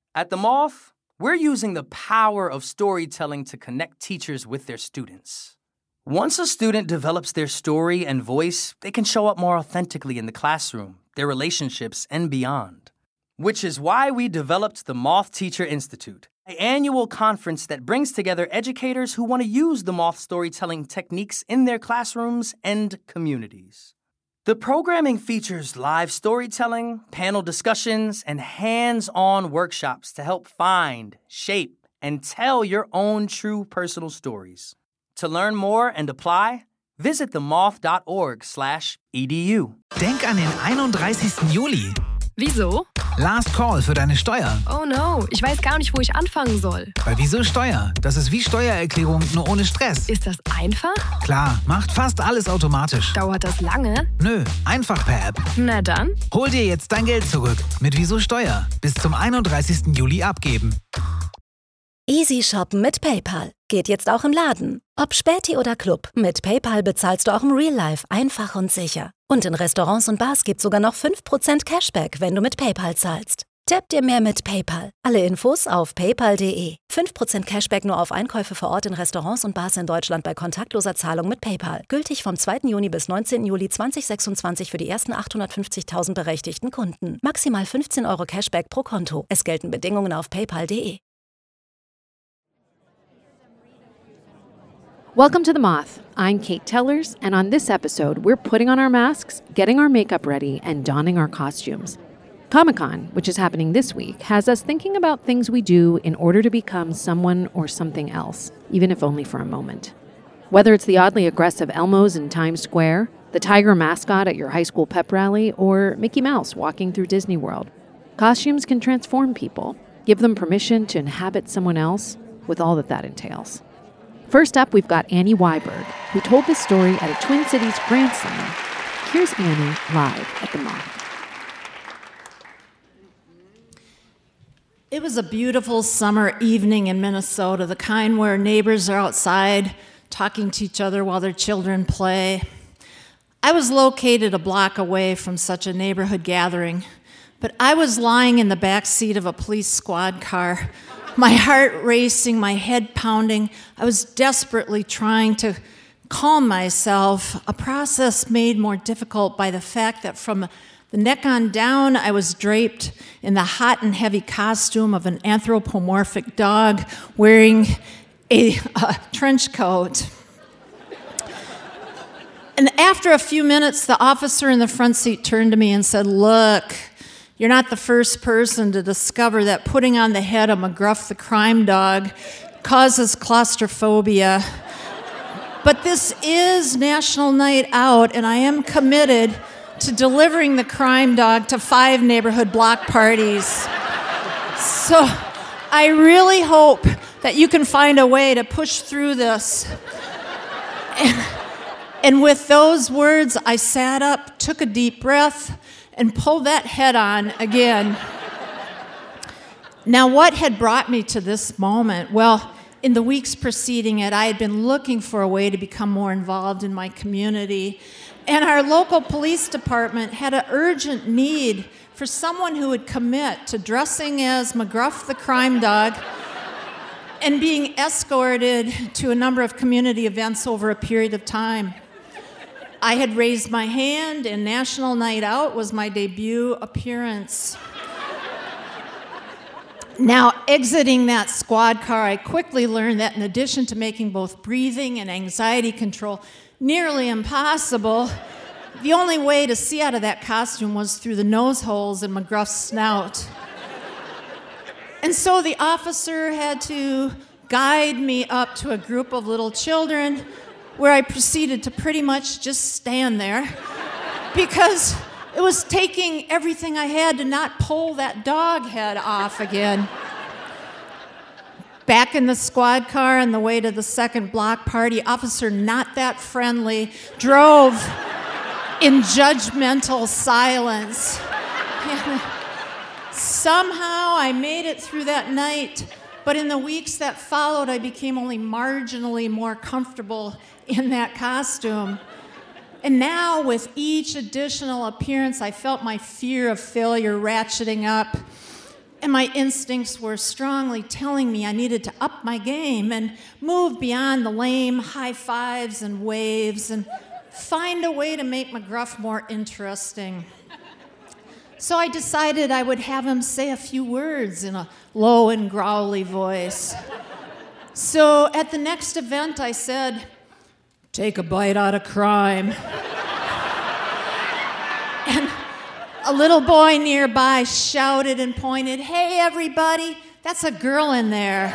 At the Moth, we're using the power of storytelling to connect teachers with their students. Once a student develops their story and voice, they can show up more authentically in the classroom, their relationships, and beyond. Which is why we developed the Moth Teacher Institute, an annual conference that brings together educators who want to use the Moth storytelling techniques in their classrooms and communities. The programming features live storytelling, panel discussions, and hands-on workshops to help find, shape, and tell your own true personal stories. To learn more and apply, visit themoth.org/edu. Denk an den 31. Juli. Wieso? Last Call für deine Steuer. Oh no, ich weiß gar nicht, wo ich anfangen soll. Bei Wieso Steuer? Das ist wie Steuererklärung, nur ohne Stress. Ist das einfach? Klar, macht fast alles automatisch. Dauert das lange? Nö, einfach per App. Na dann. Hol dir jetzt dein Geld zurück mit Wieso Steuer. Bis zum 31. Juli abgeben. Easy shoppen mit PayPal. Geht jetzt auch im Laden. Ob Späti oder Club, mit PayPal bezahlst du auch im Real Life einfach und sicher. Und in Restaurants und Bars gibt's sogar noch 5% Cashback, wenn du mit PayPal zahlst. Tipp dir mehr mit PayPal. Alle Infos auf paypal.de. 5% Cashback nur auf Einkäufe vor Ort in Restaurants und Bars in Deutschland bei kontaktloser Zahlung mit PayPal. Gültig vom 2. Juni bis 19. Juli 2026 für die ersten 850.000 berechtigten Kunden. Maximal 15 € Cashback pro Konto. Es gelten Bedingungen auf paypal.de. Welcome to The Moth. I'm Kate Tellers, and on this episode, we're putting on our masks, getting our makeup ready, and donning our costumes. Comic-Con, which is happening this week, has us thinking about things we do in order to become someone or something else, even if only for a moment. Whether it's the oddly aggressive Elmos in Times Square, the tiger mascot at your high school pep rally, or Mickey Mouse walking through Disney World, costumes can transform people, give them permission to inhabit someone else, with all that entails. First up, we've got Annie Weiberg, who told this story at a Twin Cities Grand Slam. Here's Annie live at the Moth. It was a beautiful summer evening in Minnesota, the kind where neighbors are outside talking to each other while their children play. I was located a block away from such a neighborhood gathering, but I was lying in the back seat of a police squad car, my heart racing, my head pounding. I was desperately trying to calm myself, a process made more difficult by the fact that from the neck on down, I was draped in the hot and heavy costume of an anthropomorphic dog wearing a trench coat. And after a few minutes, the officer in the front seat turned to me and said, "Look, you're not the first person to discover that putting on the head of McGruff the crime dog causes claustrophobia. But this is National Night Out, and I am committed to delivering the crime dog to 5 neighborhood block parties. So I really hope that you can find a way to push through this." And with those words, I sat up, took a deep breath, and pulled that head on again. Now, what had brought me to this moment? Well, in the weeks preceding it, I had been looking for a way to become more involved in my community, and our local police department had an urgent need for someone who would commit to dressing as McGruff the crime dog and being escorted to a number of community events over a period of time. I had raised my hand, and National Night Out was my debut appearance. Now, exiting that squad car, I quickly learned that in addition to making both breathing and anxiety control nearly impossible, the only way to see out of that costume was through the nose holes in McGruff's snout. And so the officer had to guide me up to a group of little children where I proceeded to pretty much just stand there because it was taking everything I had to not pull that dog head off again. Back in the squad car on the way to the second block party, officer not that friendly drove in judgmental silence. And somehow I made it through that night, but in the weeks that followed, I became only marginally more comfortable in that costume. And now, with each additional appearance, I felt my fear of failure ratcheting up. And my instincts were strongly telling me I needed to up my game and move beyond the lame high fives and waves and find a way to make McGruff more interesting. So I decided I would have him say a few words in a low and growly voice. So at the next event, I said, "Take a bite out of crime." And a little boy nearby shouted and pointed, "Hey, everybody, that's a girl in there."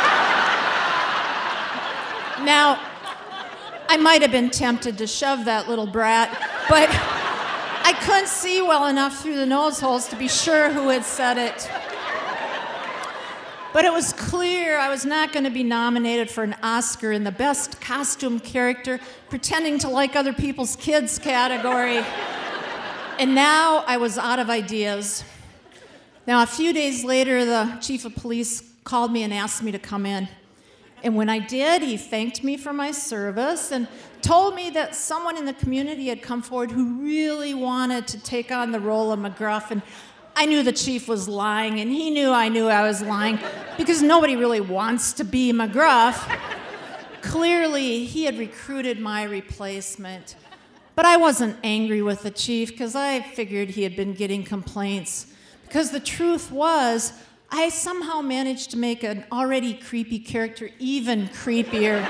Now, I might have been tempted to shove that little brat, but I couldn't see well enough through the nose holes to be sure who had said it. But it was clear I was not going to be nominated for an Oscar in the Best Costume Character Pretending to Like Other People's Kids category. And now I was out of ideas. Now, a few days later, the chief of police called me and asked me to come in. And when I did, he thanked me for my service and told me that someone in the community had come forward who really wanted to take on the role of McGruff. And I knew the chief was lying, and he knew I was lying, because nobody really wants to be McGruff. Clearly, he had recruited my replacement. But I wasn't angry with the chief, because I figured he had been getting complaints. Because the truth was, I somehow managed to make an already creepy character even creepier.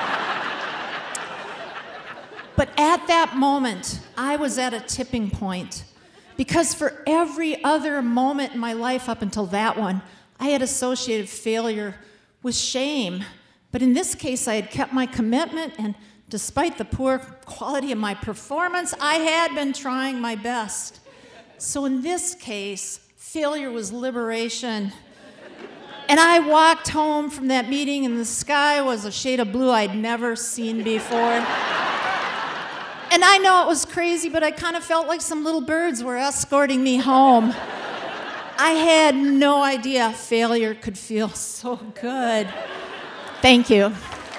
But at that moment, I was at a tipping point. Because for every other moment in my life up until that one, I had associated failure with shame. But in this case, I had kept my commitment, and despite the poor quality of my performance, I had been trying my best. So in this case, failure was liberation. And I walked home from that meeting, and the sky was a shade of blue I'd never seen before. And I know it was crazy, but I kind of felt like some little birds were escorting me home. I had no idea failure could feel so good. Thank you.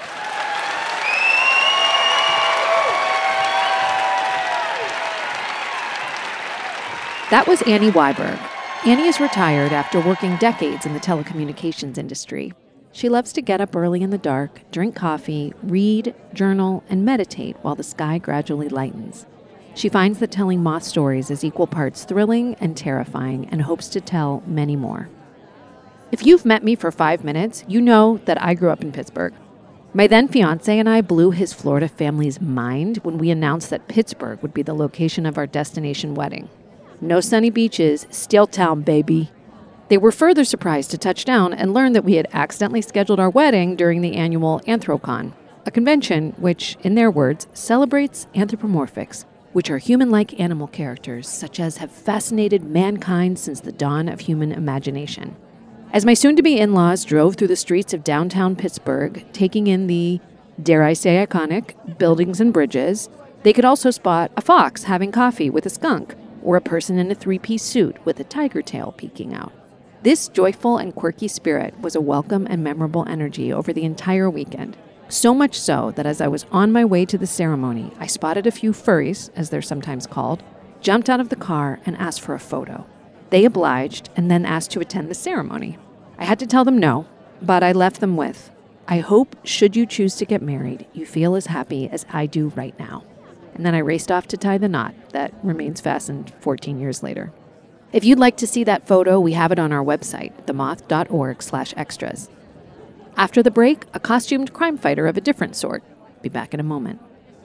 That was Annie Weiberg. Annie is retired after working decades in the telecommunications industry. She loves to get up early in the dark, drink coffee, read, journal, and meditate while the sky gradually lightens. She finds that telling moth stories is equal parts thrilling and terrifying, and hopes to tell many more. If you've met me for 5 minutes, you know that I grew up in Pittsburgh. My then fiancé and I blew his Florida family's mind when we announced that Pittsburgh would be the location of our destination wedding. No sunny beaches, Steeltown, baby. They were further surprised to touch down and learn that we had accidentally scheduled our wedding during the annual Anthrocon, a convention which, in their words, celebrates anthropomorphics, which are human-like animal characters such as have fascinated mankind since the dawn of human imagination. As my soon-to-be in-laws drove through the streets of downtown Pittsburgh, taking in the, dare I say iconic, buildings and bridges, they could also spot a fox having coffee with a skunk, or a person in a three-piece suit with a tiger tail peeking out. This joyful and quirky spirit was a welcome and memorable energy over the entire weekend. So much so that as I was on my way to the ceremony, I spotted a few furries, as they're sometimes called, jumped out of the car and asked for a photo. They obliged and then asked to attend the ceremony. I had to tell them no, but I left them with, I hope, should you choose to get married, you feel as happy as I do right now. And then I raced off to tie the knot that remains fastened 14 years later. If you'd like to see that photo, we have it on our website, themoth.org/extras. After the break, a costumed crime fighter of a different sort. Be back in a moment.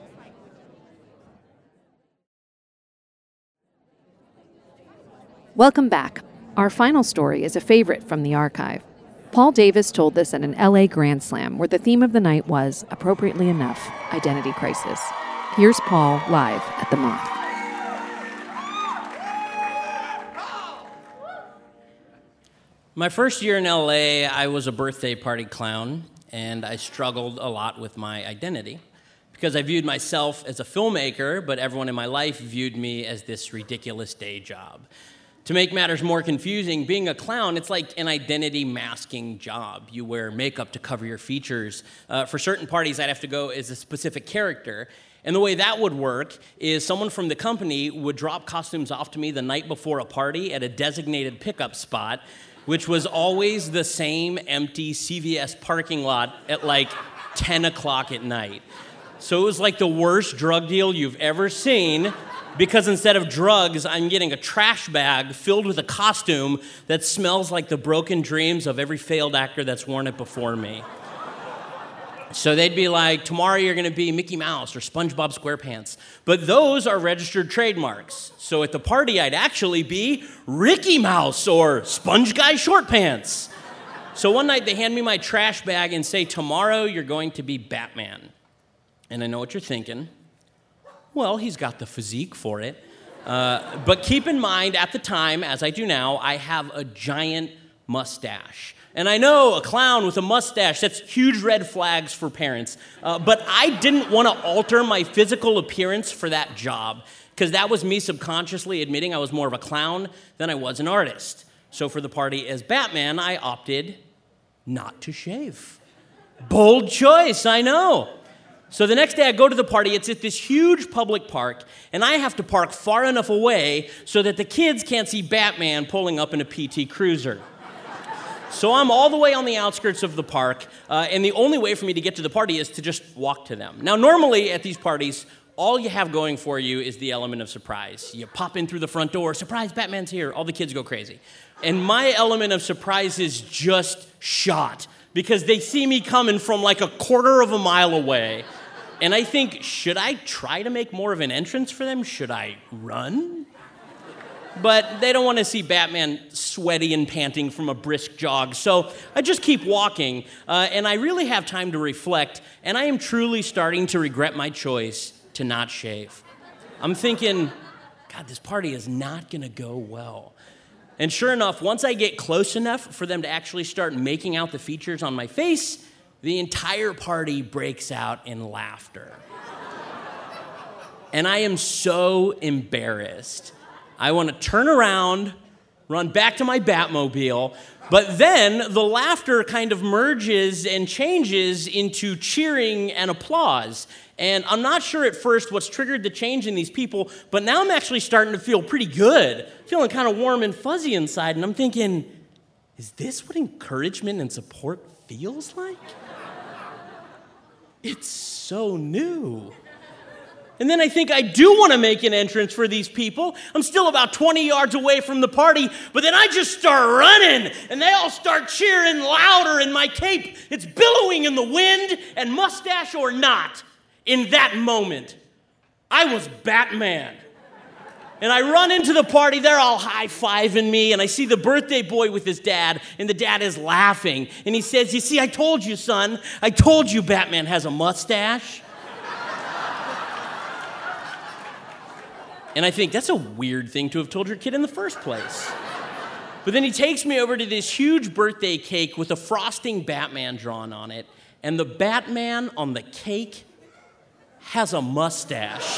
Welcome back. Our final story is a favorite from the archive. Paul Davis told this at an LA Grand Slam where the theme of the night was, appropriately enough, identity crisis. Here's Paul live at the Moth. My first year in LA, I was a birthday party clown, and I struggled a lot with my identity because I viewed myself as a filmmaker, but everyone in my life viewed me as this ridiculous day job. To make matters more confusing, being a clown, it's like an identity masking job. You wear makeup to cover your features. For certain parties, I'd have to go as a specific character. And the way that would work is someone from the company would drop costumes off to me the night before a party at a designated pickup spot. which was always the same empty CVS parking lot at like 10 o'clock at night. So it was like the worst drug deal you've ever seen, because instead of drugs, I'm getting a trash bag filled with a costume that smells like the broken dreams of every failed actor that's worn it before me. So they'd be like, tomorrow you're going to be Mickey Mouse or SpongeBob SquarePants. But those are registered trademarks. So at the party, I'd actually be Ricky Mouse or Sponge Guy Short Pants. So one night they hand me my trash bag and say, tomorrow you're going to be Batman. And I know what you're thinking. Well, he's got the physique for it. But keep in mind, at the time, as I do now, I have a giant mustache. And I know a clown with a mustache, that's huge red flags for parents. But I didn't want to alter my physical appearance for that job, because that was me subconsciously admitting I was more of a clown than I was an artist. So for the party as Batman, I opted not to shave. Bold choice, I know. So the next day I go to the party, it's at this huge public park, and I have to park far enough away so that the kids can't see Batman pulling up in a PT Cruiser. So I'm all the way on the outskirts of the park, and the only way for me to get to the party is to just walk to them. Now, normally at these parties, all you have going for you is the element of surprise. You pop in through the front door, surprise, Batman's here, all the kids go crazy. And my element of surprise is just shot, because they see me coming from like a quarter of a mile away. And I think, should I try to make more of an entrance for them? Should I run? But they don't want to see Batman sweaty and panting from a brisk jog. So I just keep walking, and I really have time to reflect, and I am truly starting to regret my choice to not shave. I'm thinking, God, this party is not going to go well. And sure enough, once I get close enough for them to actually start making out the features on my face, the entire party breaks out in laughter. And I am so embarrassed. I want to turn around, run back to my Batmobile, but then the laughter kind of merges and changes into cheering and applause. And I'm not sure at first what's triggered the change in these people, but now I'm actually starting to feel pretty good, feeling kind of warm and fuzzy inside, and I'm thinking, is this what encouragement and support feels like? It's so new. And then I think I do want to make an entrance for these people. I'm still about 20 yards away from the party, but then I just start running, and they all start cheering louder, and my cape, it's billowing in the wind, and mustache or not, in that moment, I was Batman. And I run into the party, they're all high-fiving me, and I see the birthday boy with his dad, and the dad is laughing. And he says, you see, I told you, son, I told you Batman has a mustache. And I think that's a weird thing to have told your kid in the first place. But then he takes me over to this huge birthday cake with a frosting Batman drawn on it, and the Batman on the cake has a mustache.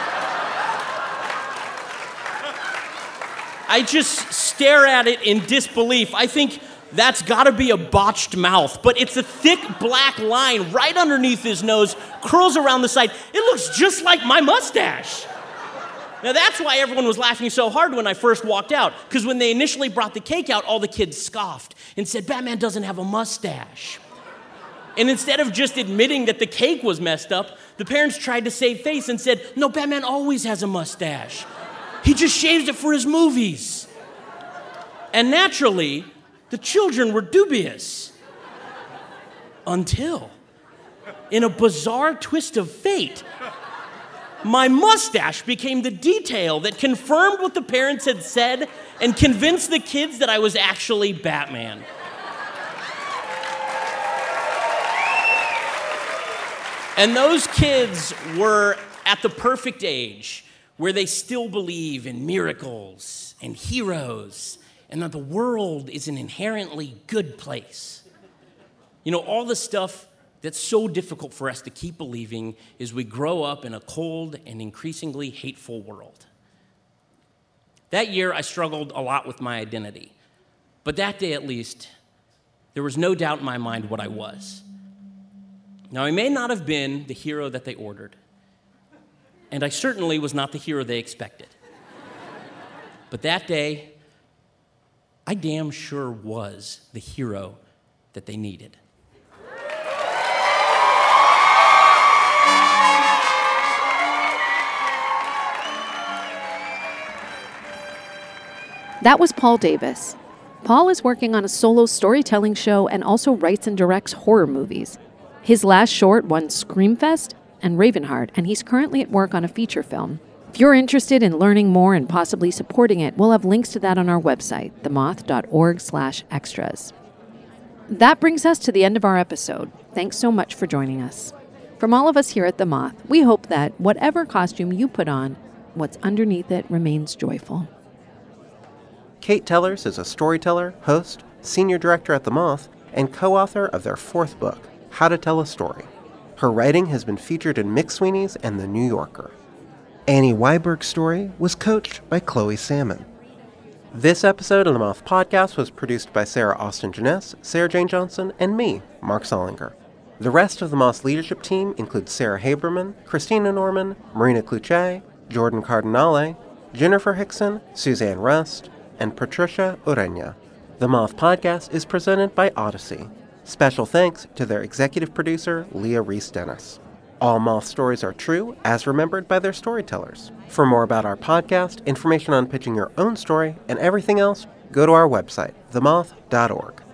I just stare at it in disbelief. I think that's gotta be a botched mouth, but it's a thick black line right underneath his nose, curls around the side. It looks just like my mustache. Now that's why everyone was laughing so hard when I first walked out, because when they initially brought the cake out, all the kids scoffed and said, Batman doesn't have a mustache. And instead of just admitting that the cake was messed up, the parents tried to save face and said, no, Batman always has a mustache. He just shaves it for his movies. And naturally, the children were dubious. Until, in a bizarre twist of fate, my mustache became the detail that confirmed what the parents had said and convinced the kids that I was actually Batman. And those kids were at the perfect age where they still believe in miracles and heroes and that the world is an inherently good place. You know, all the stuff that's so difficult for us to keep believing as we grow up in a cold and increasingly hateful world. That year, I struggled a lot with my identity. But that day, at least, there was no doubt in my mind what I was. Now, I may not have been the hero that they ordered, and I certainly was not the hero they expected. But that day, I damn sure was the hero that they needed. That was Paul Davis. Paul is working on a solo storytelling show and also writes and directs horror movies. His last short won Screamfest and Ravenheart, and he's currently at work on a feature film. If you're interested in learning more and possibly supporting it, we'll have links to that on our website, themoth.org/extras. That brings us to the end of our episode. Thanks so much for joining us. From all of us here at The Moth, we hope that whatever costume you put on, what's underneath it remains joyful. Kate Tellers is a storyteller, host, senior director at The Moth, and co-author of their 4th book, How to Tell a Story. Her writing has been featured in McSweeney's and The New Yorker. Annie Weiberg's story was coached by Chloe Salmon. This episode of The Moth Podcast was produced by Sarah Austin Jeunesse, Sarah Jane Johnson, and me, Mark Solinger. The rest of The Moth's leadership team includes Sarah Haberman, Christina Norman, Marina Cluche, Jordan Cardinale, Jennifer Hickson, Suzanne Rust, and Patricia Ureña. The Moth Podcast is presented by Odyssey. Special thanks to their executive producer, Leah Reese-Dennis. All Moth stories are true, as remembered by their storytellers. For more about our podcast, information on pitching your own story, and everything else, go to our website, themoth.org.